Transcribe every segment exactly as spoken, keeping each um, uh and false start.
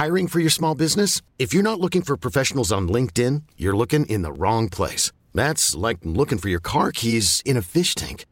Hiring for your small business? If you're not looking for professionals on LinkedIn, you're looking in the wrong place. That's like looking for your car keys in a fish tank.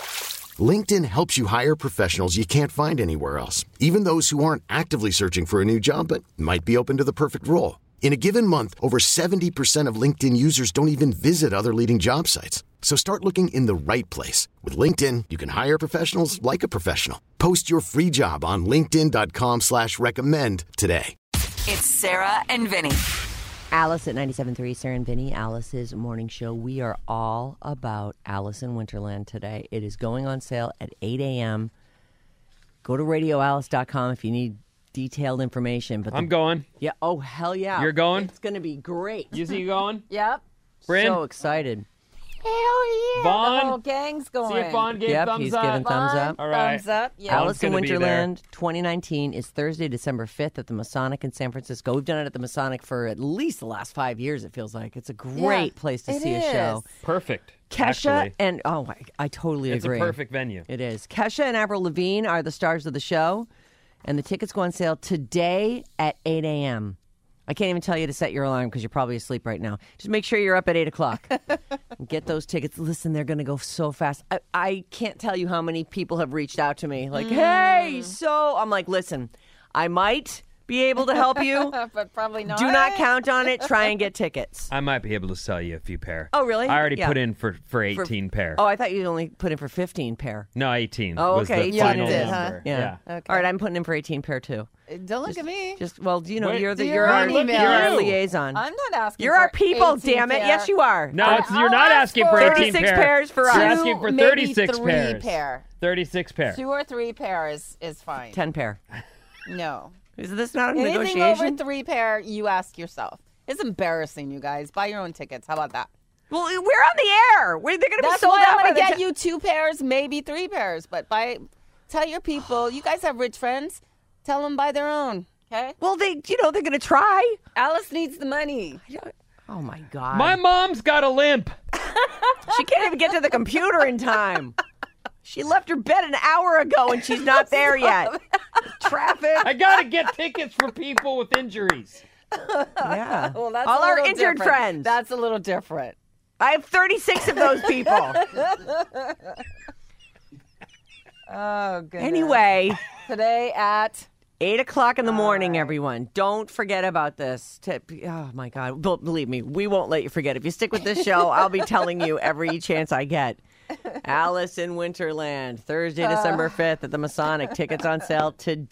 LinkedIn helps you hire professionals you can't find anywhere else, even those who aren't actively searching for a new job but might be open to the perfect role. In a given month, over seventy percent of LinkedIn users don't even visit other leading job sites. So start looking in the right place. With LinkedIn, you can hire professionals like a professional. Post your free job on linkedin dot com slash recommend today. It's Sarah and Vinny. Alice at ninety-seven point three, Sarah and Vinny, Alice's morning show. We are all about Alice in Winterland today. It is going on sale at eight a.m. Go to radio alice dot com if you need detailed information. But the, I'm going. Yeah. Oh, hell yeah. You're going? It's going to be great. You see you going? Yep. Bryn? So excited. Hell yeah. Vaughn? The whole gang's going. See if Vaughn gave Yep, thumbs he's up. giving thumbs up. All right. Thumbs up. Yeah. Alice in gonna be there. Winterland twenty nineteen is Thursday, December fifth at the Masonic in San Francisco. We've done it at the Masonic for at least the last five years, it feels like. It's a great Yeah, place to it see a is. show. Perfect. Kesha actually. and, oh, I, I totally It's agree. a perfect venue. It is. Kesha and Avril Lavigne are the stars of the show, and the tickets go on sale today at eight a.m. I can't even tell you to set your alarm because you're probably asleep right now. Just make sure you're up at eight o'clock. Get those tickets. Listen, they're going to go so fast. I, I can't tell you how many people have reached out to me like, hey, so I'm like, listen, I might be able to help you. But probably not. Do not count on it. Try and get tickets. I might be able to sell you a few pair. Oh, really? I already Yeah. put in for, for eighteen pair. Oh, I thought you only put in for fifteen pair. No, eighteen Oh, was okay, the you final did, huh? number. Yeah. Okay. All right, I'm putting in for eighteen pair too. Don't look at me. Just well, you know, Wait, you're the do you're your our, own you're email. our You. liaison. I'm not asking You're for our people, eighteen damn it. pair. Yes, you are. No, I- it's, you're I'll not ask asking for for eighteen thirty-six pair. pairs for You're us. asking for Two, maybe thirty-six three pairs. pair. thirty-six pair. Two or three pairs is fine. Ten pair. No. Is this not a Anything negotiation? over three pair, you ask yourself. It's embarrassing, you guys. Buy your own tickets. How about that? Well, we're on the air. We're, they're going to be That's sold why out I'm by going the to get ti- you two pairs, maybe three pairs. But buy, tell your people, you guys have rich friends. Tell them buy their own. Okay? Well, they, you know, they're going to try. Alice needs the money. Oh my God. My mom's got a limp. She can't even get to the computer in time. She left her bed an hour ago and she's not there yet. Traffic. I got to get tickets for people with injuries. Yeah. Well, that's All a our little injured different. friends. That's a little different. I have thirty-six of those people. Oh, goodness. Anyway. Today at... Eight o'clock in the morning, everyone. Don't forget about this. Tip. Oh, my God. Be- Believe me, we won't let you forget. If you stick with this show, I'll be telling you every chance I get. Alice in Winterland, Thursday, December fifth at the Masonic. Tickets on sale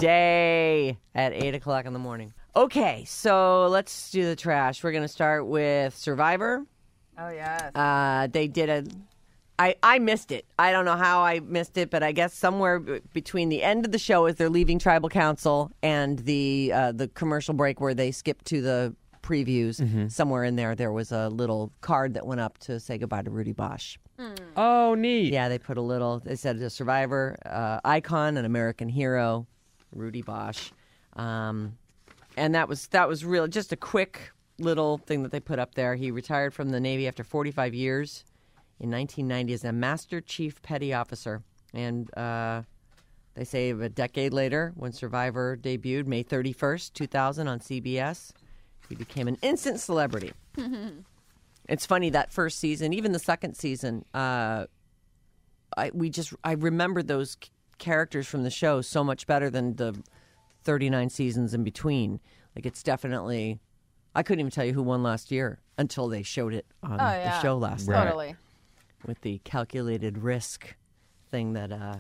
today at eight o'clock in the morning. Okay, so let's do the trash. We're going to start with Survivor. Oh, yes. Uh, they did a... I, I missed it. I don't know how I missed it, but I guess somewhere b- between the end of the show as they're leaving Tribal Council and the uh, the commercial break where they skip to the previews, Mm-hmm. somewhere in there, there was a little card that went up to say goodbye to Rudy Bosch. Oh, neat. Yeah, they put a little, they said a Survivor uh, icon, an American hero, Rudy Bosch. Um, and that was, that was real, just a quick little thing that they put up there. He retired from the Navy after forty-five years. In nineteen ninety as a Master Chief Petty Officer. And uh, they say a decade later, when Survivor debuted, May thirty-first, two thousand on C B S, he became an instant celebrity. It's funny, that first season, even the second season, uh, I we just I remembered those c- characters from the show so much better than the thirty-nine seasons in between. Like, it's definitely... I couldn't even tell you who won last year until they showed it on Oh, yeah. the show last Right. night. Totally. With the calculated risk thing that uh,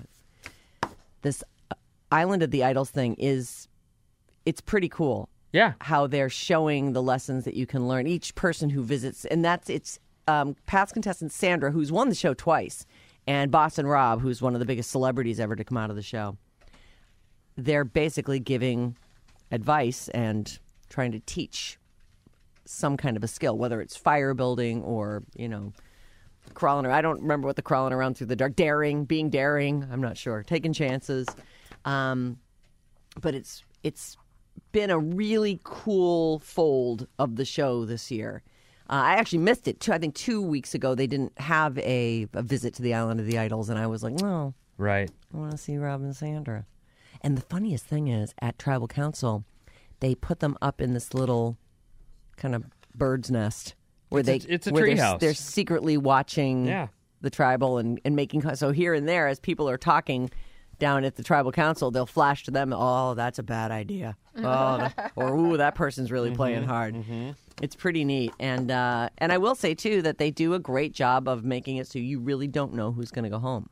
this Island of the Idols thing is, it's pretty cool. Yeah. How they're showing the lessons that you can learn. Each person who visits, and that's, it's um, past contestant Sandra, who's won the show twice, and Boston Rob, who's one of the biggest celebrities ever to come out of the show. They're basically giving advice and trying to teach some kind of a skill, whether it's fire building or, you know, crawling around. I don't remember what the crawling around through the dark, daring, being daring. I'm not sure. Taking chances. Um, but it's it's been a really cool fold of the show this year. Uh, I actually missed it. Two, I think two weeks ago, they didn't have a, a visit to the Island of the Idols, and I was like, no, Right. I want to see Rob and Sandra. And the funniest thing is, at Tribal Council, they put them up in this little kind of bird's nest where It's a- they it's a where they're, treehouse. they're secretly watching Yeah. the tribal and, and making so here and there as people are talking down at the tribal council, they'll flash to them, oh, that's a bad idea. Oh, that, or, ooh, that person's really Mm-hmm, playing hard. It's pretty neat. And uh, and I will say, too, that they do a great job of making it so you really don't know who's going to go home.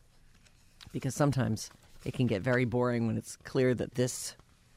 Because sometimes it can get very boring when it's clear that this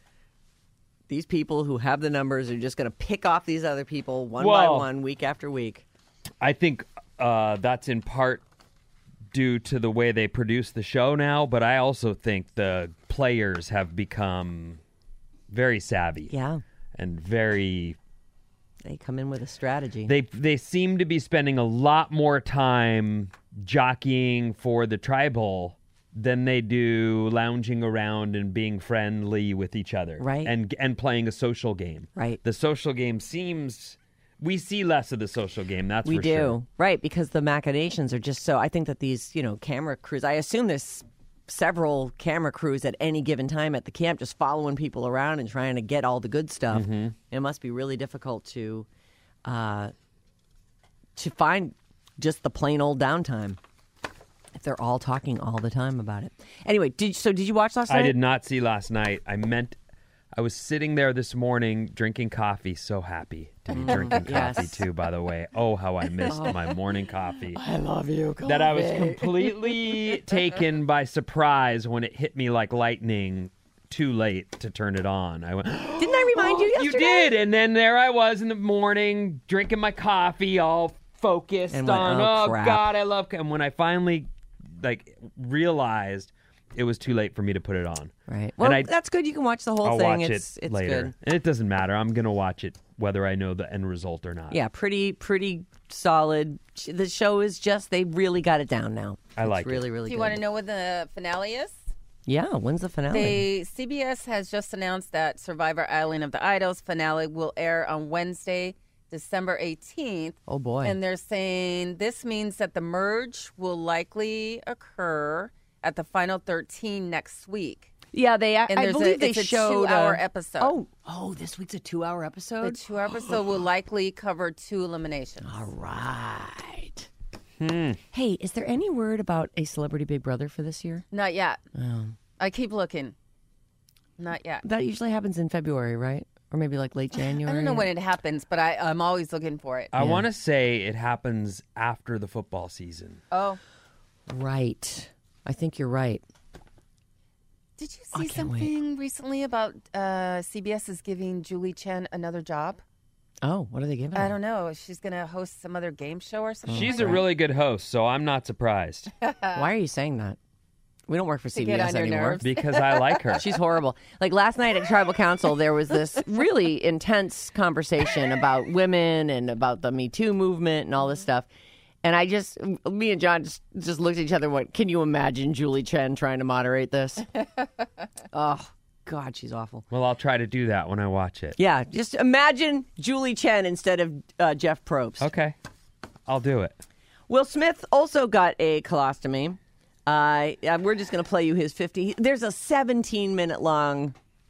these people who have the numbers are just going to pick off these other people one by Well, one, week after week. I think uh, that's in part due to the way they produce the show now, but I also think the players have become very savvy. Yeah. And very They come in with a strategy. they they seem to be spending a lot more time jockeying for the tribal than they do lounging around and being friendly with each other. Right. And and playing a social game. Right. The social game seems we see less of the social game, that's We for do. sure. Right, because the machinations are just so I think that these, you know, camera crews, I assume there's several camera crews at any given time at the camp just following people around and trying to get all the good stuff. Mm-hmm. It must be really difficult to uh to find just the plain old downtime if they're all talking all the time about it. Anyway, did so did you watch last night? I did not see last night. I meant I was sitting there this morning drinking coffee, so happy to be drinking Yes. coffee too, by the way. Oh, how I missed my morning coffee. I love you. Coffee. That I was completely taken by surprise when it hit me like lightning too late to turn it on. I went, Didn't I remind you you yesterday? did. And then there I was in the morning drinking my coffee, all focused And went, on, "Oh, oh, crap." God, I love, and when I finally like realized it was too late for me to put it on. Right. Well, I- that's good. You can watch the whole I'll thing. watch it's it it's later. good. And it doesn't matter. I'm going to watch it whether I know the end result or not. Yeah, pretty pretty solid. The show is just they really got it down now. I It's like it. really really Do you good. want to know when the finale is? Yeah, when's the finale? They C B S has just announced that Survivor Island of the Idols finale will air on Wednesday, December eighteenth. Oh boy. And they're saying this means that the merge will likely occur at the final thirteen next week. yeah, they. I, And I there's believe a, they it's a showed two-hour a- episode. Oh, oh, this week's a two-hour The episode. two episode will likely cover two eliminations. All right. Hmm. Hey, is there any word about a Celebrity Big Brother for this year? Not yet. Oh. I keep looking. Not yet. That usually happens in February, right? Or maybe like late January. I don't know when it happens, but I, I'm always looking for it. I Yeah. want to say it happens after the football season. Oh, Right. I think you're right. did you I see can't wait. something recently about uh, C B S is giving Julie Chen another job? Oh, what are they giving? I her? don't know. She's going to host some other game show or something. She's like a that. really good host, so I'm not surprised Why are you saying that? We don't work for C B S get on your anymore. nerves. because I like her. She's horrible. Like last night at Tribal Council, there was this really intense conversation about women and about the Me Too movement and all this stuff. And I just, me and John just, just looked at each other and went, can you imagine Julie Chen trying to moderate this? Oh, God, she's awful. Well, I'll try to do that when I watch it. Yeah, just imagine Julie Chen instead of uh, Jeff Probst. Okay. I'll do it. Will Smith also got a colostomy. Uh, yeah, we're just going to play you his fifty. There's a seventeen minute long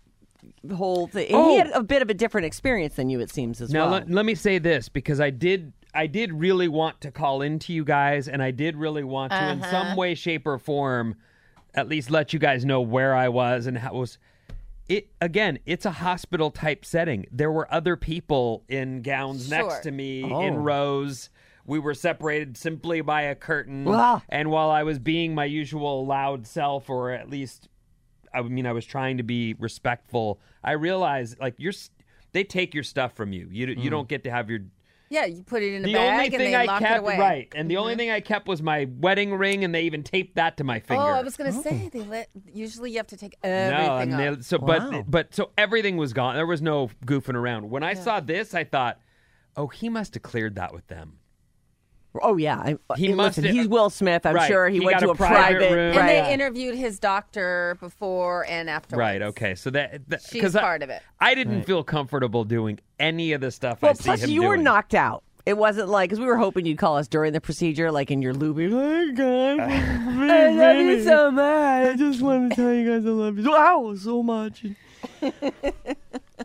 whole thing. Oh. He had a bit of a different experience than you, it seems, as Now well. let, let me say this because I did I did really want to call into you guys and I did really want to in some way, shape, or form at least let you guys know where I was and how it was. It again, it's a hospital type setting. There were other people in gowns Sure. next to me Oh. in rows. We were separated simply by a curtain. Ah. And while I was being my usual loud self, or at least, I mean, I was trying to be respectful, I realized, like, you're, s- they take your stuff from you. You, Mm. you don't get to have your... Yeah, you put it in a The bag only and thing they I lock kept, it away. right, and the Mm-hmm. only thing I kept was my wedding ring, and they even taped that to my finger. Oh, I was going to say, they let, usually you have to take everything no, and off. they, so Wow. but but so everything was gone. There was no goofing around. When I saw this, I thought, oh, he must have cleared that with them. Oh, yeah. I, He hey, must listen, have- he's Will Smith. I'm Right. sure he, He went got to a a private private, room. And right. they interviewed his doctor before and afterwards. Right. Okay. So that, that She's 'cause I- part of it. I didn't feel comfortable doing any of the stuff I Well, see plus him you were doing. knocked out. It wasn't like, because we were hoping you'd call us during the procedure, like in your loopy. Oh, God, I love you so much. I just want to tell you guys I love you. Wow, so much.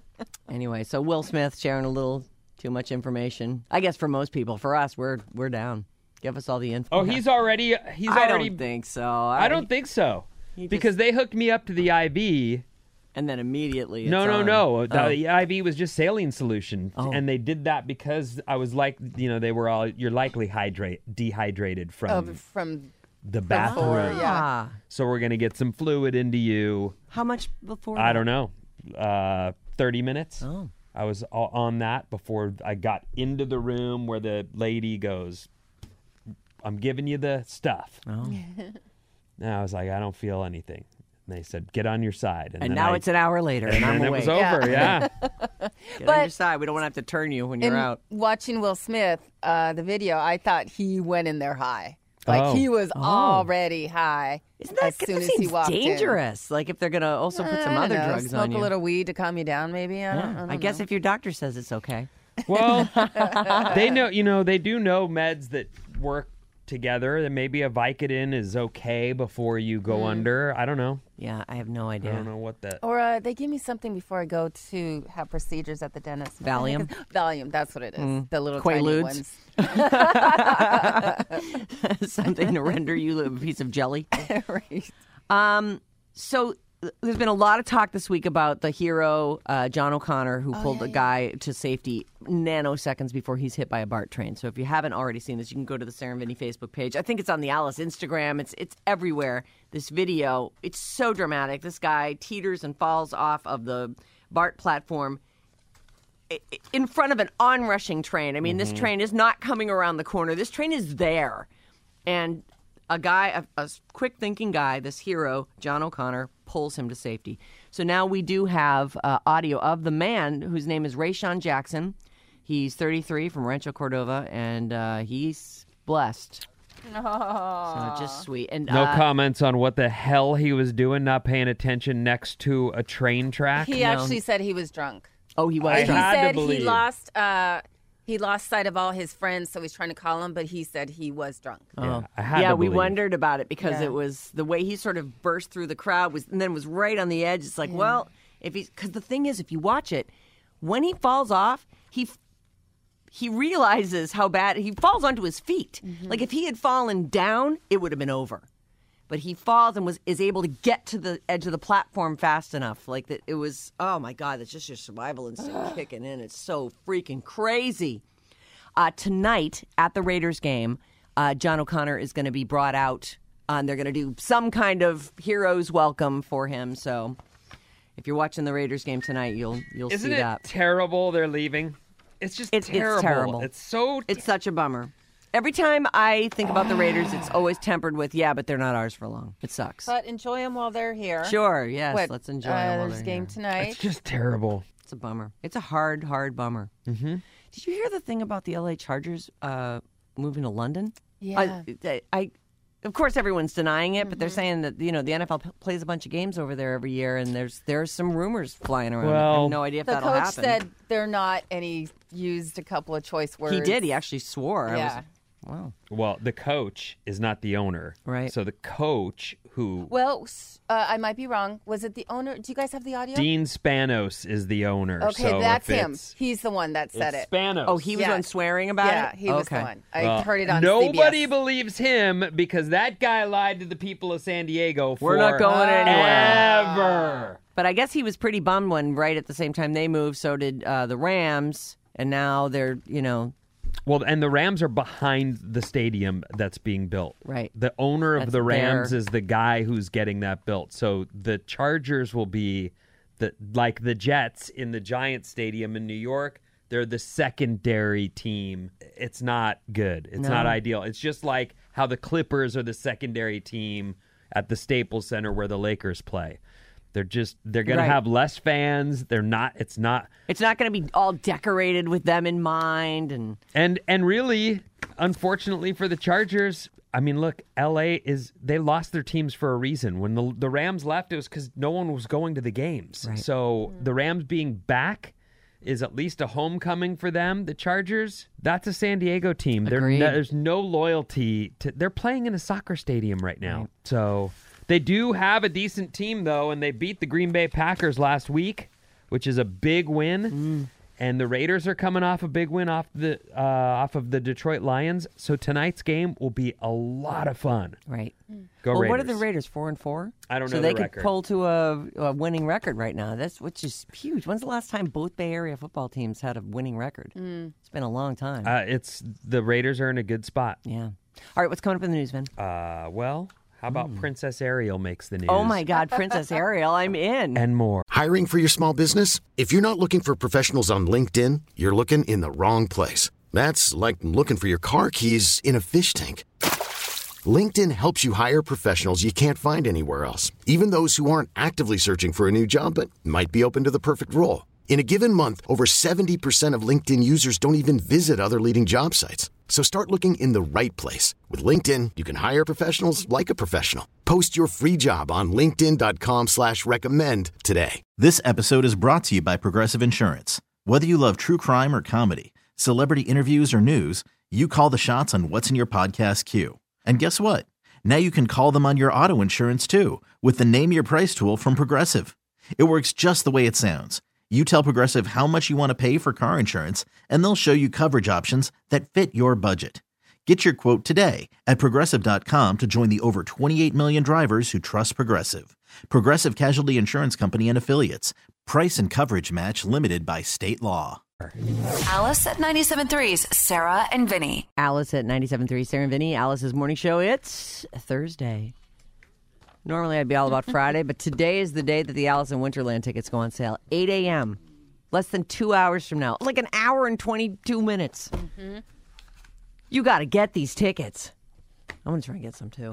Anyway, so Will Smith sharing a little too much information. I guess for most people. For us, we're we're down. Give us all the info. Oh, he's already. He's I already. don't think so. I, I don't think so. Because they hooked me up to the I V. And then immediately it's No, no, on. no. The, Oh. the I V was just saline solution. Oh. And they did that because I was like, you know, they were all, you're likely hydrate, dehydrated from Oh, from the bathroom. before, yeah. Ah. So we're going to get some fluid into you. How much before I that? don't know. Uh, thirty minutes. Oh. I was a- on that before I got into the room where the lady goes, I'm giving you the stuff. Oh. And I was like, I don't feel anything. And they said, get on your side. And then now I- it's an hour later, and, and I'm then it awake. was over. Yeah. Get on But- your side. We don't want to have to turn you when you're in out. watching Will Smith, uh, the video, I thought he went in there high. Like Oh. he was already high Isn't that, as soon that as he seems walked dangerous? Like if they're going to also in. put Uh, some I other don't know, drugs smoke on you. a little weed to calm you down, maybe. I don't, I don't I guess know. if your doctor says it's okay. Well, they know, you know, they do know meds that work together. That maybe a Vicodin is okay before you go under. I don't know. Yeah, I have no idea. I don't know what that. Or uh, they give me something before I go to have procedures at the dentist. Valium? Valium, that's what it is. The little Quaaludes? tiny ones. Something to render you a piece of jelly. Right. Um, so th- there's been a lot of talk this week about the hero, uh, John O'Connor, who pulled a guy to safety nanoseconds before he's hit by a BART train. So if you haven't already seen this, you can go to the Sarah and Vinny Facebook page. I think it's on the Alice Instagram. It's it's everywhere. This video, it's so dramatic. This guy teeters and falls off of the BART platform i- i- in front of an onrushing train. I mean, this train is not coming around the corner. This train is there. And a guy, a, a quick-thinking guy, this hero, John O'Connor, pulls him to safety. So now we do have uh, audio of the man whose name is Rayshawn Jackson. He's thirty-three from Rancho Cordova, and uh, he's blessed. So just sweet. And No uh, comments on what the hell he was doing, not paying attention next to a train track. He actually said he was drunk. Oh, he was I He drunk. had to said he believe. lost uh, he lost sight of all his friends, so he's trying to call him, but he said he was drunk. Yeah, I had yeah, to we believe. wondered about it because Yeah. it was the way he sort of burst through the crowd was, and then was right on the edge. It's like, well, if he's because the thing is, if you watch it, when he falls off, he he realizes how bad he falls onto his feet. Like if he had fallen down, it would have been over. But he falls and was is able to get to the edge of the platform fast enough. Like that, it was. Oh my God, that's just your survival instinct kicking in. It's so freaking crazy. Uh, tonight at the Raiders game, uh, John O'Connor is going to be brought out. Uh, and they're going to do some kind of hero's welcome for him. So if you're watching the Raiders game tonight, you'll you'll Isn't see it that. terrible they're leaving? It's just It's- it's terrible. terrible. It's so. It's such a bummer. Every time I think about the Raiders, it's always tempered with, yeah, but they're not ours for long. It sucks. But enjoy them while they're here. Sure, yes, What, let's enjoy uh, it while There's they're game here. tonight. It's just terrible. It's a bummer. It's a hard, hard bummer. Mm-hmm. Did you hear the thing about the L A Chargers uh, moving to London? Yeah. I, I, of course, everyone's denying it, but Mm-hmm. they're saying that you know the N F L p- plays a bunch of games over there every year, and there's there's some rumors flying around. I Well, have no idea if The that'll coach happen. said they're not, and he used a couple of choice words. he did. He actually swore. I Yeah. was, wow. Well, the coach is not the owner. Right. So the coach who. Well, s- uh, I might be wrong. Was it the owner? Do you guys have the audio? Dean Spanos is the owner. Okay, so that's if him. it's- He's the one that said it's it. Spanos. Oh, he was Yeah. on swearing about yeah, it. he was okay. the one. I Well, heard it on Nobody C B S. believes him because that guy lied to the people of San Diego. We're not for going anywhere. Ever. But I guess he was pretty bummed when right at the same time they moved, so did uh, the Rams, and now they're you know Well, and the Rams are behind the stadium that's being built. Right. The owner of That's the Rams their- is the guy who's getting that built. So the Chargers will be the like the Jets in the Giants Stadium in New York. They're the secondary team. It's not good. It's No. not ideal. It's just like how the Clippers are the secondary team at the Staples Center where the Lakers play. They're just they're going Right. to have less fans. They're not it's not it's not going to be all decorated with them in mind, and And and really, unfortunately for the Chargers, I mean, look, L A is they lost their teams for a reason. When the the Rams left, it was because no one was going to the games. Right. So the Rams being back is at least a homecoming for them. The Chargers, that's a San Diego team. They're Agreed. no, there's no loyalty to. They're playing in a soccer stadium right now, so they do have a decent team though, and they beat the Green Bay Packers last week. which is a big win. Mm. And the Raiders are coming off a big win off the uh, off of the Detroit Lions. So tonight's game will be a lot of fun. Right. Go well, Raiders. what are the Raiders, four and four? I don't so know they the could record. pull to a, a winning record right now. That's which is huge. When's the last time both Bay Area football teams had a winning record? Mm. It's been a long time. Uh, it's the Raiders are in a good spot. yeah. All right, what's coming up in the news, Vin? Uh, well, how about Princess Ariel makes the news? Oh my God, Princess Ariel, I'm in. And more. Hiring for your small business? If you're not looking for professionals on LinkedIn, you're looking in the wrong place. That's like looking for your car keys in a fish tank. LinkedIn helps you hire professionals you can't find anywhere else, even those who aren't actively searching for a new job but might be open to the perfect role. In a given month, over seventy percent of LinkedIn users don't even visit other leading job sites. So start looking in the right place. With LinkedIn, you can hire professionals like a professional. Post your free job on linkedin dot com slash recommend today. This episode is brought to you by Progressive Insurance. Whether you love true crime or comedy, celebrity interviews or news, you call the shots on what's in your podcast queue. And guess what? Now you can call them on your auto insurance too with the Name Your Price tool from Progressive. It works just the way it sounds. You tell Progressive how much you want to pay for car insurance, and they'll show you coverage options that fit your budget. Get your quote today at Progressive dot com to join the over twenty-eight million drivers who trust Progressive. Progressive Casualty Insurance Company and Affiliates. Price and coverage match limited by state law. Alice at ninety-seven point three's Sarah and Vinny. Alice at ninety-seven point three, Sarah and Vinny. Alice's morning show. It's Thursday. Normally I'd be all about Friday, but today is the day that the Alice in Winterland tickets go on sale. eight a.m. Less than two hours from now. Like an hour and twenty-two minutes. Mm-hmm. You got to get these tickets. I'm going to try and get some, too.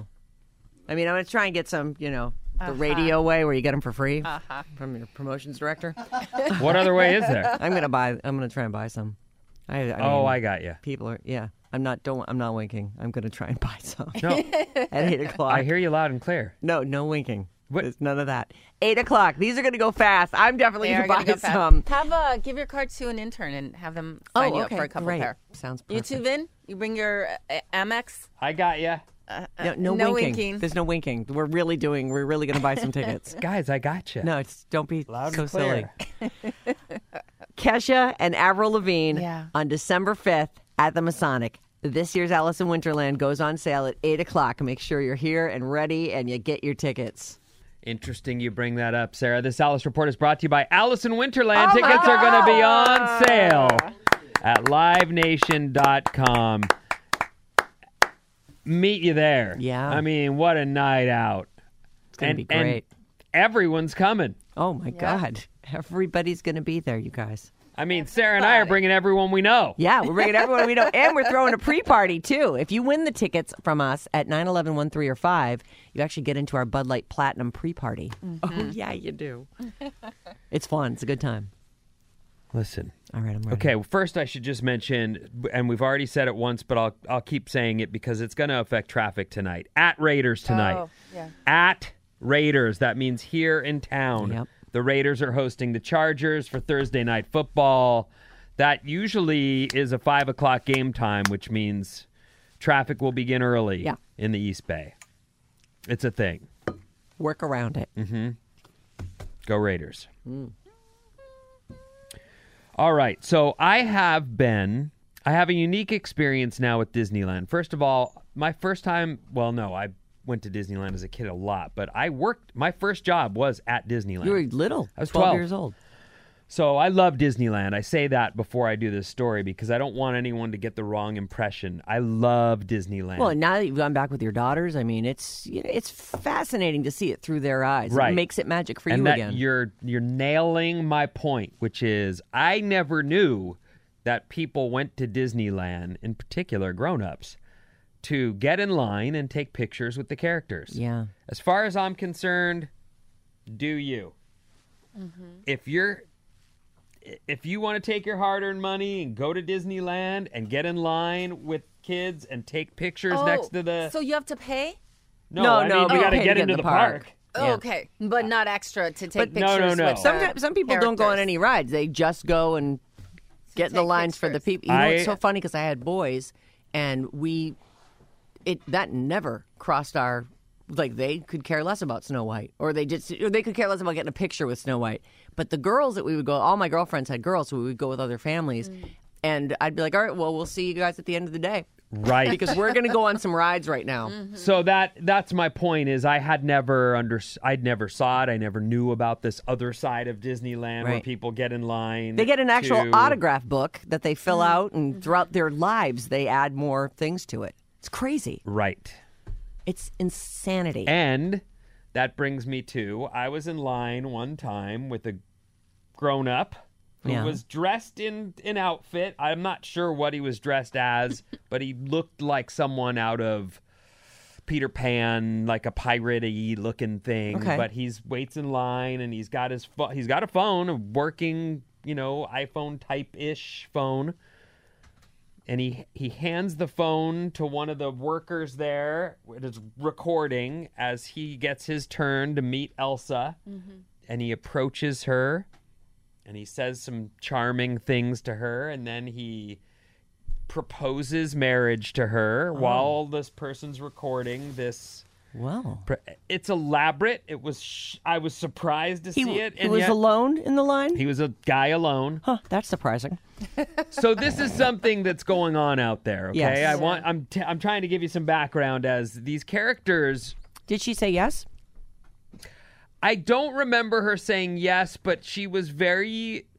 I mean, I'm going to try and get some, you know, the Uh-huh. radio way where you get them for free Uh-huh. from your promotions director. What other way is there? I'm going to buy, I'm going to try and buy some. I, I Oh, mean, I got you. People are, yeah. I'm not, don't, I'm not winking. I'm going to try and buy some No, at eight o'clock. I hear you loud and clear. No, no winking. What? There's none of that. Eight o'clock. These are going to go fast. I'm definitely They going are to buy gonna go fast. some. Have a give your card to an intern and have them sign you up for a couple great. pair. Sounds You perfect. too, Vin. You bring your uh, Amex. I got you. No, no, no winking. winking. There's no winking. We're really doing. We're really going to buy some tickets. Guys, I got you. No, it's don't be Loud so and clear. silly. Kesha and Avril Lavigne Yeah. on December fifth at the Masonic. This year's Alice in Winterland goes on sale at eight o'clock. Make sure you're here and ready, and you get your tickets. Interesting you bring that up, Sarah. This Alice Report is brought to you by Alice in Winterland. Oh, Tickets my are going to be God. on sale at live nation dot com. Meet you there. Yeah. I mean, what a night out. It's going to be great. And everyone's coming. Oh, my God. Everybody's going to be there, you guys. I mean, Sarah and I are bringing everyone we know. Yeah, we're bringing everyone we know. And we're throwing a pre-party, too. If you win the tickets from us at nine eleven, one three, or five, you actually get into our Bud Light Platinum pre-party. Oh, yeah, you do. It's fun. It's a good time. Listen. All right, I'm ready. Okay, well, first I should just mention, and we've already said it once, but I'll I'll keep saying it because it's going to affect traffic tonight. At Raiders tonight. Oh, yeah. At Raiders. That means here in town. Yep. The Raiders are hosting the Chargers for Thursday night football. That usually is a five o'clock game time, which means traffic will begin early Yeah. in the East Bay. It's a thing. Work around it. Go Raiders. All right. So I have been, I have a unique experience now with Disneyland. First of all, my first time, well, no, I went to Disneyland as a kid a lot, but I worked, my first job was at Disneyland. You were little. I was twelve twelve. years old. So I love Disneyland. I say that before I do this story because I don't want anyone to get the wrong impression. I love Disneyland. Well, now that you've gone back with your daughters, I mean, it's you know, it's fascinating to see it through their eyes. Right. It makes it magic for and you that again. you're you're nailing my point, which is I never knew that people went to Disneyland, in particular grown-ups, to get in line and take pictures with the characters. Yeah. As far as I'm concerned, do you? If you're if you want to take your hard-earned money and go to Disneyland and get in line with kids and take pictures Oh, next to the So you have to pay? no, No, I no, mean, but you you got to pay get to get into in the the park. park. Oh, Yeah. okay, but not extra to take But pictures. no, no, no. with the Some some people don't go on characters. any rides. They just go and get in the take lines for the pictures. people. You know, I- it's so funny because I had boys, and we it that never crossed our like they could care less about Snow White, or they just or they could care less about getting a picture with Snow White. But the girls that we would go, all my girlfriends had girls, so we would go with other families. Mm. And I'd be like, all right, well, we'll see you guys at the end of the day. Right. Because we're going to go on some rides right now. Mm-hmm. So that that's my point is I had never under I'd never saw it. I never knew about this other side of Disneyland where Right. people get in line. They get an actual to... autograph book that they fill out, and throughout their lives, they add more things to it. It's crazy. Right. It's insanity. And that brings me to I was in line one time with a grown-up who Yeah. was dressed in an outfit. I'm not sure what he was dressed as, but he looked like someone out of Peter Pan, like a pirate-y looking thing. Okay. But he's waits in line, and he's got his pho- he's got a phone, a working, you know, iPhone type-ish phone. And he, he hands the phone to one of the workers there. It is recording as he gets his turn to meet Elsa. Mm-hmm. And he approaches her. And he says some charming things to her. And then he proposes marriage to her oh. while this person's recording this. Wow. It's elaborate. It was. Sh- I was surprised to he, see it. He and was yet, alone in the line? He was a guy alone. Huh, that's surprising. So this is something that's going on out there, okay? Yes. I want I'm t- I'm trying to give you some background as these characters. Did she say yes? I don't remember her saying yes, but she was very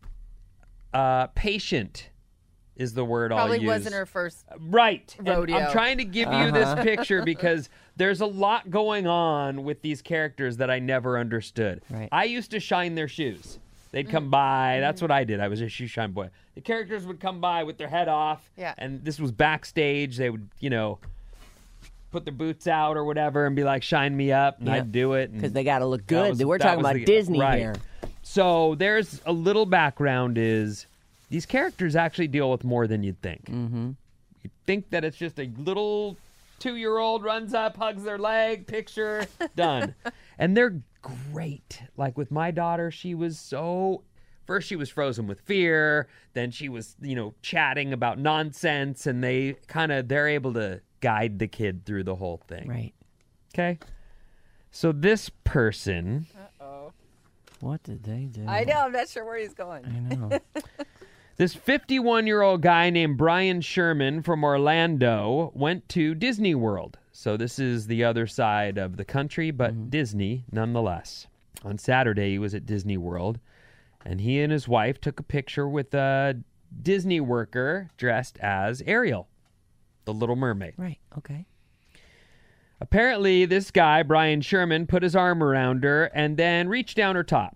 uh, patient is the word Probably I'll use. wasn't her first right. rodeo. And I'm trying to give you this picture because there's a lot going on with these characters that I never understood. Right. I used to shine their shoes. They'd come by. That's what I did. I was a shoe shine boy. The characters would come by with their head off. Yeah. And this was backstage. They would, you know, put their boots out or whatever and be like, shine me up. And Yeah. I'd do it. Because they got to look That good. was- We're that talking was about the- Disney right. here. So there's a little background is these characters actually deal with more than you'd think. Mm-hmm. You'd think that it's just a little two-year-old runs up, hugs their leg, picture, done. And they're great. Like with my daughter, she was so... First, she was frozen with fear. Then she was, you know, chatting about nonsense. And they kind of, they're able to guide the kid through the whole thing. Right. Okay? So this person... Uh-oh. What did they do? I know. I'm not sure where he's going. I know. This fifty-one-year-old guy named Brian Sherman from Orlando went to Disney World. So this is the other side of the country, but mm-hmm. Disney nonetheless. On Saturday, he was at Disney World, and he and his wife took a picture with a Disney worker dressed as Ariel, the Little Mermaid. Right, okay. Apparently, this guy, Brian Sherman, put his arm around her and then reached down her top.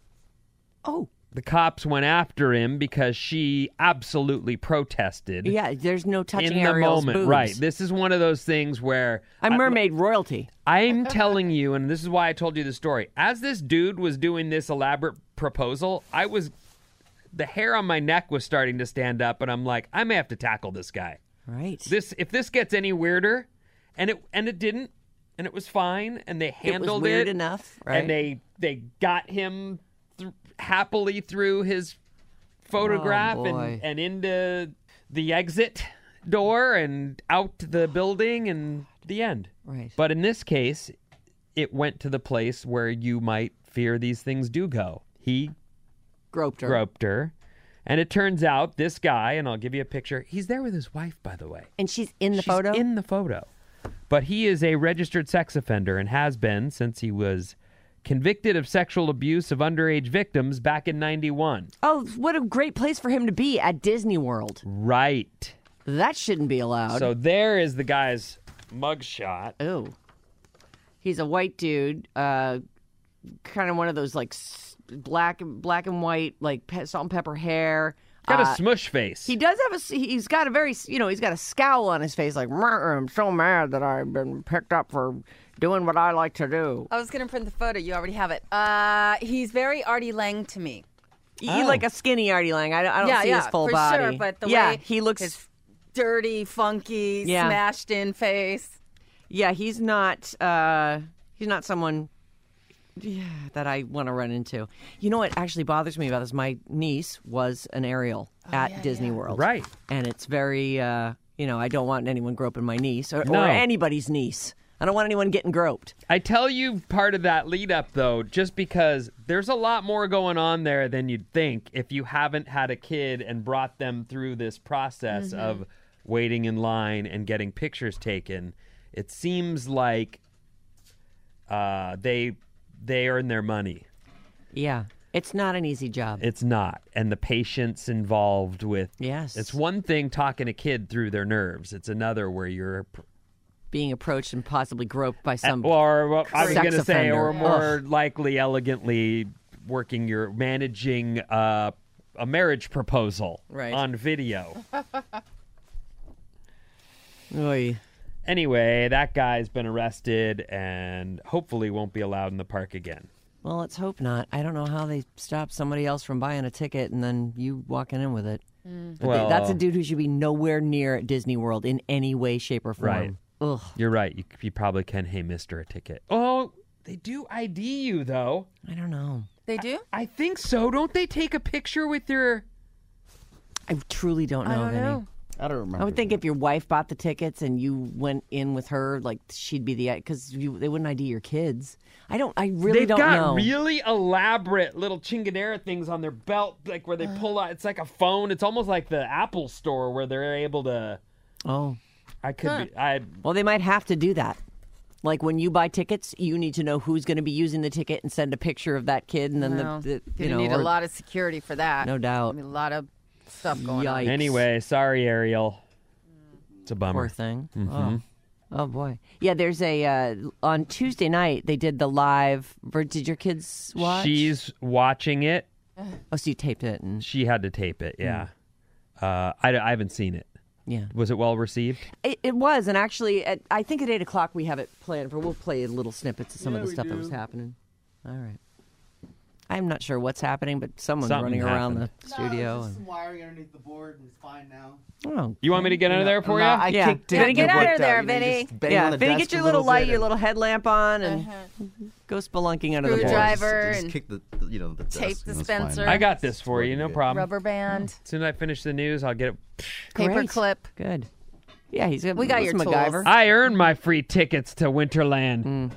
Oh. The cops went after him because she absolutely protested. Yeah, there's no touching in the Ariel's moment, boobs. right? This is one of those things where I'm mermaid I, royalty. I'm telling you, and this is why I told you the story. As this dude was doing this elaborate proposal, I was the hair on my neck was starting to stand up, and I'm like, I may have to tackle this guy. Right. This if this gets any weirder, and it and it didn't, and it was fine, and they handled it. Was weird it enough, right? And they they got him th- happily through his photograph oh, and, and into the exit door and out the building and the end. Right. But in this case, it went to the place where you might fear these things do go. He groped her. Groped her. And it turns out this guy, and I'll give you a picture, he's there with his wife, by the way. And she's in the she's photo? in the photo. But he is a registered sex offender and has been since he was convicted of sexual abuse of underage victims back in ninety-one. Oh, what a great place for him to be at Disney World. Right. That shouldn't be allowed. So there is the guy's mugshot. Oh. He's a white dude, uh, kind of one of those like black, black and white, like pe- salt and pepper hair. He's got uh, a smush face. He does have a. He's got a very, you know, he's got a scowl on his face, like I'm so mad that I've been picked up for doing what I like to do. I was going to print the photo. You already have it. Uh, he's very Artie Lang to me. You Oh. like a skinny Artie Lang. I, I don't yeah, see yeah, his full for body. Sure, but the yeah, way he looks. his dirty, funky, Yeah. smashed in face. Yeah, he's not. Uh, he's not someone. Yeah, that I want to run into. You know what actually bothers me about this? My niece was an Ariel at yeah, Disney yeah. World. Right. And it's very, uh, you know, I don't want anyone groping my niece or, No. or anybody's niece. I don't want anyone getting groped. I tell you part of that lead up, though, just because there's a lot more going on there than you'd think if you haven't had a kid and brought them through this process mm-hmm. of waiting in line and getting pictures taken. It seems like uh, they they earn their money. Yeah. It's not an easy job. It's not. And the patience involved with... Yes. It's one thing talking a kid through their nerves. It's another where you're... being approached and possibly groped by some or well, I was going to say, offender. or more Ugh. likely, elegantly working your managing uh, a marriage proposal right. on video. Oy. Anyway, that guy's been arrested and hopefully won't be allowed in the park again. Well, let's hope not. I don't know how they stop somebody else from buying a ticket and then you walking in with it. Mm. But well, they, that's a dude who should be nowhere near at Disney World in any way, shape, or form. Right. Ugh. You're right. You, you probably can, hey, mister, a ticket. Oh, they do I D you, though. I don't know. They do? I, I think so. Don't they take a picture with your... I truly don't know, I don't Vinny. know. I don't remember. I would think if your wife bought the tickets and you went in with her, like she'd be the because they wouldn't I D your kids. I don't. I really They've don't got know. really elaborate little chingadera things on their belt, like where they pull out. It's like a phone. It's almost like the Apple Store where they're able to. Oh, I could. Huh. Be, I. well, they might have to do that. Like when you buy tickets, you need to know who's going to be using the ticket and send a picture of that kid, and then Well, the, the you you know need or, a lot of security for that. no doubt. I mean, a lot of stuff going on. Yikes. Anyway, sorry, Ariel. It's a bummer. Poor thing. Mm-hmm. Oh. Oh boy. Yeah, there's a uh, on Tuesday night they did the live. Did your kids watch? She's watching it. Oh, so you taped it and She had to tape it. Yeah. Uh, I, I haven't seen it. yeah. Was it well received? It, it was, and actually, at, I think at eight o'clock we have it planned for. We'll play little snippets of some of the stuff that was happening. All right. I'm not sure what's happening, but someone's Something running around happened. the studio. No, just and, some wiring underneath the board and it's fine now. oh, You want me to get under there for No, you? I Yeah. kicked Yeah, it. get and under worked there, out, you know, Vinny. just bang yeah, on the Vinny, desk get your a little light, bit your and little headlamp on, and Uh-huh. go spelunking under the board. Screwdriver Just, and just kick the, the, you know, the tape desk, you know, it's dispenser. fine. I got this for you. No problem. Rubber band, As soon as I finish the news, I'll get it. paper Great. clip. Good. Yeah, he's We got your MacGyver. I earned my free tickets to Winterland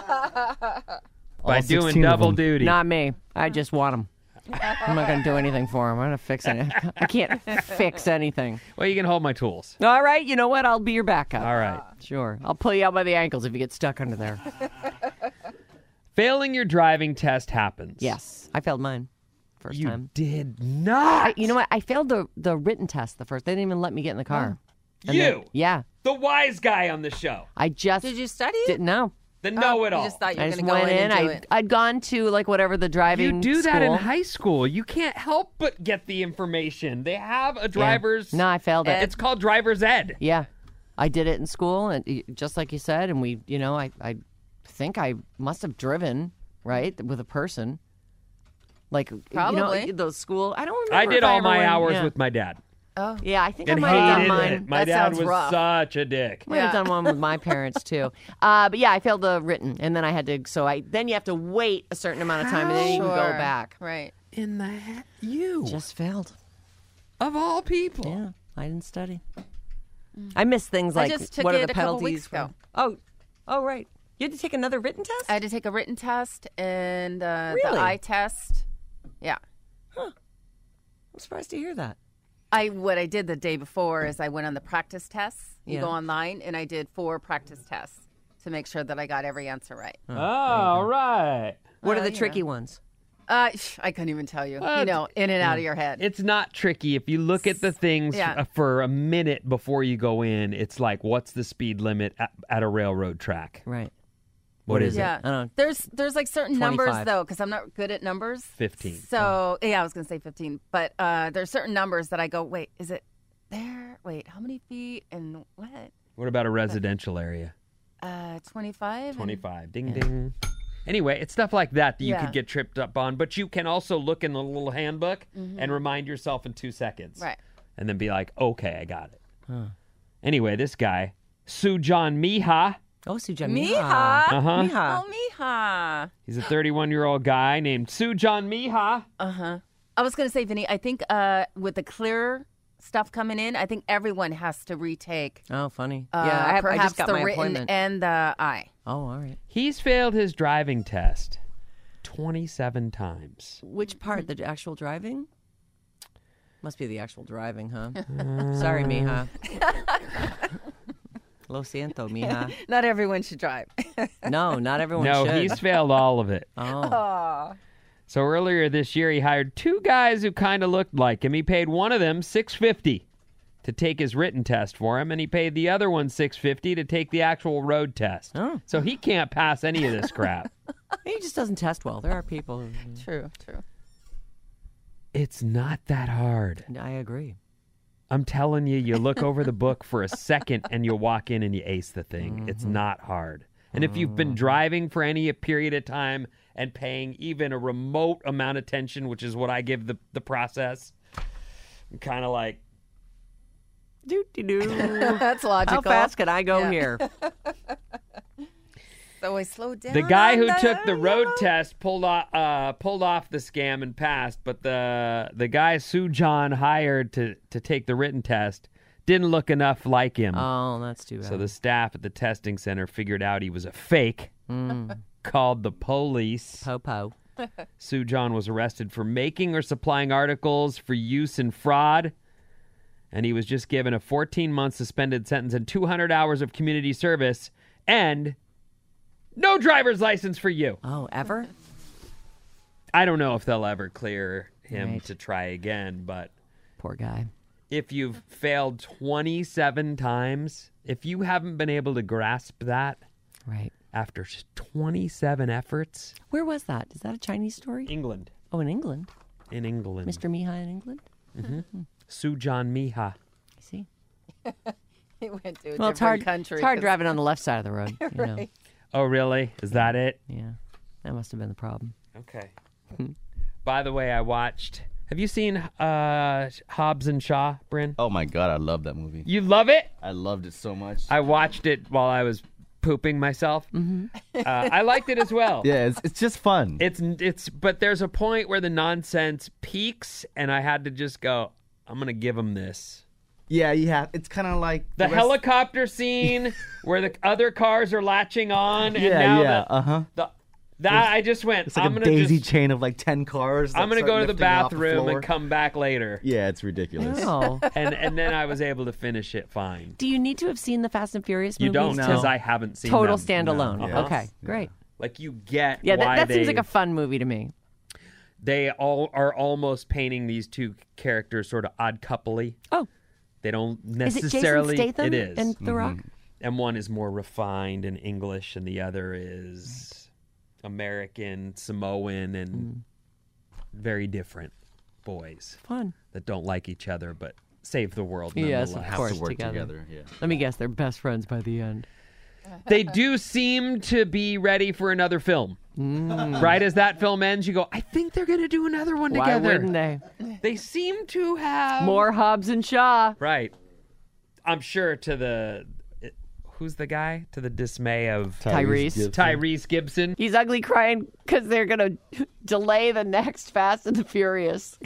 by All doing sixteen of double them. duty. Not me. I just want him. I'm not going to do anything for him. I'm going to fix it. I can't fix anything. Well, you can hold my tools. All right, you know what? I'll be your backup. All right. Sure. I'll pull you out by the ankles if you get stuck under there. Failing your driving test happens. Yes. I failed mine first You time. did not. I, you know what? I failed the the written test the first. They didn't even let me get in the car. And you, then- yeah. the wise guy on the show, I just Did you study? didn't know. the Oh, know-it-all. You just thought you I were just going to go went in in. and do I, it. I'd gone to like whatever the driving You do that in school. high school. You can't help but get the information. They have a driver's. No, I failed it. It's called driver's ed. Yeah. I did it in school, and y- just like you said, and we, you know, I, I think I must have driven, right, with a person. Like, you Probably. know, those school, I don't I remember. did if I all ever my went- hours yeah. with my dad. Oh, Yeah, I think And I might have done hated mine. it. My That dad sounds was rough. such a dick. Might have Yeah. done one with my parents too. Uh, but yeah, I failed the written, and then I had to. So I then you have to wait a certain amount of time, and then you can go Sure. back. Right. In the heck? You. Just failed. of all people. Yeah, I didn't study. I missed things I like just took what are it the a couple penalties? weeks for- ago. Oh, oh right. You had to take another written test. I had to take a written test and uh, Really? the eye test. Yeah. I'm surprised to hear that. I what I did the day before is I went on the practice tests. You Yeah. go online and I did four practice tests to make sure that I got every answer right. Oh, all right. What Uh, are the you tricky know. ones? Uh, I couldn't even tell you. Well, you know, in and out of your head. It's not tricky. If you look at the things Yeah. f- for a minute before you go in, it's like, what's the speed limit at, at a railroad track? Right. What is yeah. I don't- There's there's like certain numbers twenty-five. though, because I'm not good at numbers. fifteen. So yeah, I was gonna say fifteen, but uh, there's certain numbers that I go, wait, is it there? Wait, how many feet and what? What about a residential area? Uh, twenty-five. and- twenty-five. Ding, ding. Anyway, it's stuff like that that you Yeah. could get tripped up on, but you can also look in the little handbook and remind yourself in two seconds. Right. And then be like, okay, I got it. Anyway, this guy, Sujan Miha, Oh, Sujan. Miha. Uh-huh. Miha. Oh, Miha. he's a thirty-one-year-old guy named Sujan Miha. Uh huh. I was gonna say, Vinny. I think uh, with the clear stuff coming in, I think everyone has to retake. Oh, funny. Uh, yeah, I, have, I perhaps just got the my written appointment. and the eye. Oh, all right. He's failed his driving test twenty-seven times. Which part? The actual driving? Must be the actual driving, huh? Sorry, mija. Lo siento, mija. Not everyone should drive. No, not everyone No, should. he's failed all of it. Oh. So earlier this year, he hired two guys who kind of looked like him. He paid one of them six hundred fifty dollars to take his written test for him, and he paid the other one six hundred fifty dollars to take the actual road test. Oh. So he can't pass any of this crap. He just doesn't test well. There are people who... True, true. It's not that hard. I agree. I'm telling you, you look over the book for a second and you walk in and you ace the thing. Mm-hmm. It's not hard. And if you've been driving for any period of time and paying even a remote amount of attention, which is what I give the, the process, I'm kind of like, Doo-doo-doo. That's logical. How fast can I go Yeah. here? So I slowed down. the guy on who the- took the road test pulled off, uh, pulled off the scam and passed, but the the guy Sue John hired to, to take the written test didn't look enough like him. Oh, that's too bad. So the staff at the testing center figured out he was a fake, called the police. Po-po. Sue John was arrested for making or supplying articles for use in fraud, and he was just given a fourteen-month suspended sentence and two hundred hours of community service and no driver's license for you. Oh, ever? I don't know if they'll ever clear him Right. to try again, but Poor guy. if you've failed twenty-seven times, if you haven't been able to grasp that Right. after just twenty-seven efforts, Where was that? Is that a Chinese story? England, Oh, in England. in England, Mister Mihai in England? Sue John Miha. I see. He went to a Well, it's different hard, country. it's hard 'cause- driving on the left side of the road. You know? Right. Oh, really? Is that it? Yeah. That must have been the problem. Okay. By the way, I watched. Have you seen uh, Hobbs and Shaw, Bryn? Oh my god, I love that movie. You love it? I loved it so much. I watched it while I was pooping myself. Uh, I liked it as well. yeah, it's, it's just fun. It's it's, but there's a point where the nonsense peaks, and I had to just go. I'm gonna give him this. yeah, you have. It's kind of like The rest- helicopter scene where the other cars are latching on, and Yeah, now yeah, the, uh huh. the that I just went. It's like I'm a gonna daisy just, chain of like ten cars. that I'm gonna start go to the lifting off bathroom floor. and come back later. Yeah, it's ridiculous. Oh. and and then I was able to finish it fine. Do you need to have seen the Fast and Furious You movies? don't to- because I haven't seen Total them. standalone. No. Yeah. Okay, great. Like you get Yeah, why that, that they seems like a fun movie to me. they all are almost painting these two characters sort of odd coupley. Oh, They don't is it Jason necessarily. Statham It is, and The Rock? and one is more refined and English, and the other is American, Samoan, and very different boys Fun. that don't like each other but save the world. Yes, of nonetheless. Have course, to work together. together. Yeah. Let me guess, they're best friends by the end. They do seem to be ready for another film. Right as that film ends, you go, I think they're going to do another one Why together. wouldn't they? They seem to have More Hobbs and Shaw. Right. I'm sure to the who's the guy? To the dismay of Tyrese. Gibson. Tyrese Gibson. He's ugly crying because they're going to delay the next Fast and the Furious.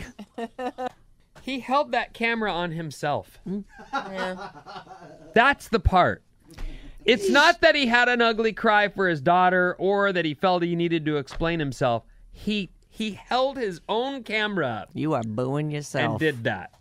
He held that camera on himself. Yeah. That's the part. It's not that he had an ugly cry for his daughter or that he felt he needed to explain himself. He he held his own camera up You are booing yourself. and did that.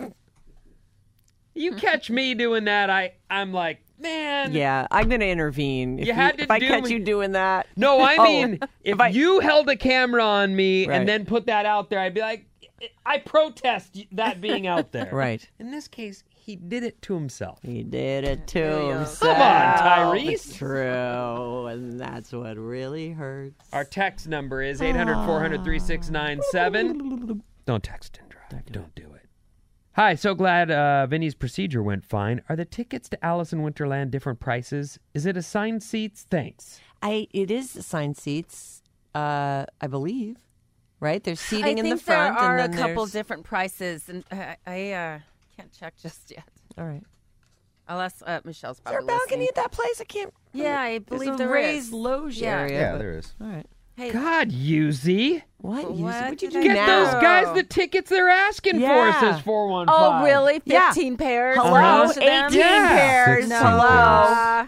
You catch me doing that, I I'm like, man. Yeah, I'm going to intervene. If You had to if I do catch me- you doing that. No, I Oh, mean, if I- you held a camera on me Right. and then put that out there, I'd be like, I protest that being out there. Right. In this case, he did it to himself. He did it to you go. himself. Come on, Tyrese. It's true, and that's what really hurts. Our text number is eight hundred, four hundred, three six nine seven. Don't text and drive. Don't do it. Hi, so glad uh, Vinny's procedure went fine. Are the tickets to Alice in Winterland different prices? Is it assigned seats? Thanks. I it is assigned seats, uh, I believe. Right? There's seating I in think the front, there are and a then couple there's... different prices, and I, I uh, can't check just yet. All right. I'll ask uh, Michelle's Is there probably a balcony listening. at that place? I can't. Yeah, I There's believe a there raised is. loge Yeah. area. Yeah, but- there is. All right. Hey, God, Yuzi. What? What What'd you did do I Get now? those guys the tickets they're asking Yeah. for, says four one five. oh, really? Yeah. fifteen pairs? Hello, for each of them? eighteen Yeah. pairs. sixteen Hello,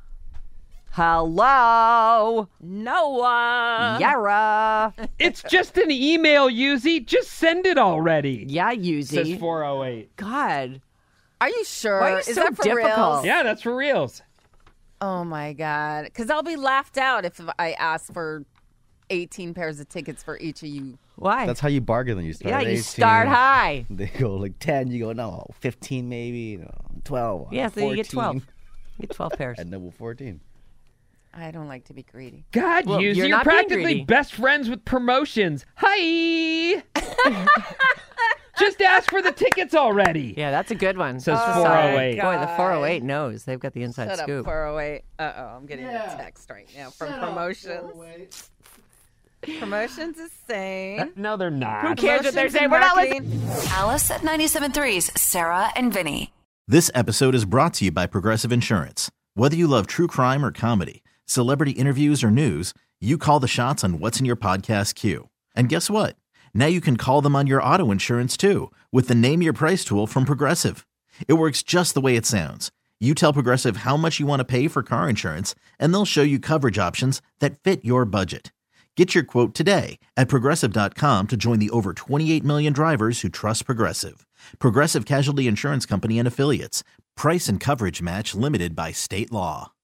hello, Noah. Yara. It's just an email, Yuzi. Just send it already. Yeah, Says Yuzi. four oh eight. God, Are you sure? Why are you Is so that for difficult? reals? Yeah, that's for reals. Oh my God. Because I'll be laughed out if I ask for eighteen pairs of tickets for each of you. why? That's how you bargain when you start. yeah, at you eighteen. start high. They go like ten. You go no, fifteen maybe, no, twelve. Yeah, so you get fourteen. twelve. You get twelve pairs. And then we'll fourteen. I don't like to be greedy. God, Well, Yuzi, you're you're, not being practically greedy. best friends with promotions. Hi. Just ask for the tickets already. Yeah, that's a good one. Says Oh, four oh eight. Boy, the four oh eight knows. They've got the inside Shut scoop. up, four oh eight. Uh-oh, I'm getting a text right now from Promotions. Promotions is saying... No, they're not. Who cares what they're Promotions saying? and We're not marketing. listening. Alice at ninety-seven point three's Sarah and Vinny. This episode is brought to you by Progressive Insurance. Whether you love true crime or comedy, celebrity interviews or news, you call the shots on what's in your podcast queue. And guess what? Now you can call them on your auto insurance too with the Name Your Price tool from Progressive. It works just the way it sounds. You tell Progressive how much you want to pay for car insurance, and they'll show you coverage options that fit your budget. Get your quote today at Progressive dot com to join the over twenty-eight million drivers who trust Progressive. Progressive Casualty Insurance Company and Affiliates. Price and coverage match limited by state law.